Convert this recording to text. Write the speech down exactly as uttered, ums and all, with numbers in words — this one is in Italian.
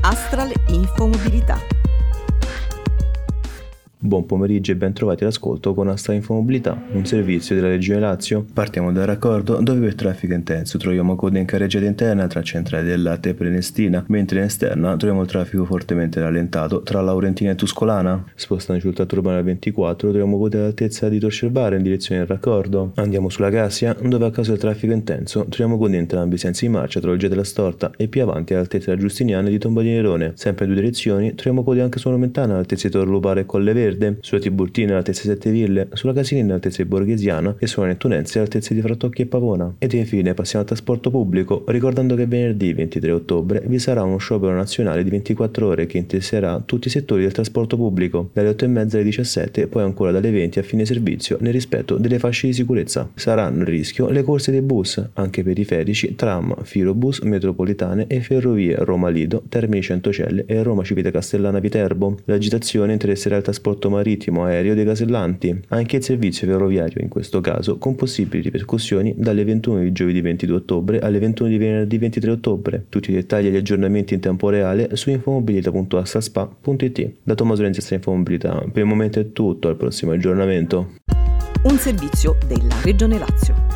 Astral Infomobilità. Buon pomeriggio e ben trovati all'ascolto con Astral Infomobilità, un servizio della Regione Lazio. Partiamo dal raccordo dove per traffico intenso troviamo code in carreggiata interna tra Centrale del Latte e Prenestina, mentre in esterna troviamo il traffico fortemente rallentato tra Laurentina e Tuscolana. Spostandoci sul tratto urbano ventiquattro troviamo code all'altezza di Tor Cervara in direzione del raccordo. Andiamo sulla Cassia dove a causa del traffico intenso troviamo code in entrambi i sensi di marcia tra Olgia della Storta e più avanti all'altezza della Giustiniana e di Tomba di Nerone. Sempre in due direzioni troviamo code anche su Monumentana all'altezza di Tor Lupara e Colle Verde, sulla Tiburtina all'altezza di Sette Ville, sulla Casilina all'altezza di Borghesiana e sulla Nettunense all'altezza di Frattocchi e Pavona. Ed infine passiamo al trasporto pubblico, ricordando che venerdì ventitré ottobre vi sarà uno sciopero nazionale di ventiquattro ore che interesserà tutti i settori del trasporto pubblico, dalle otto e mezza alle diciassette e poi ancora dalle venti a fine servizio nel rispetto delle fasce di sicurezza. Saranno a rischio le corse dei bus, anche periferici, tram, filobus, metropolitane e ferrovie Roma Lido, Termini Centocelle e Roma Civita Castellana Viterbo. L'agitazione interesserà il trasporto marittimo aereo dei casellanti, anche il servizio ferroviario in questo caso, con possibili ripercussioni dalle ventuno di giovedì ventidue ottobre alle ventuno di venerdì ventitré ottobre. Tutti i dettagli e gli aggiornamenti in tempo reale su infomobilità punto astraspa punto it. Da Tommaso Renzi Astra Infomobilità, per il momento è tutto, al prossimo aggiornamento. Un servizio della Regione Lazio.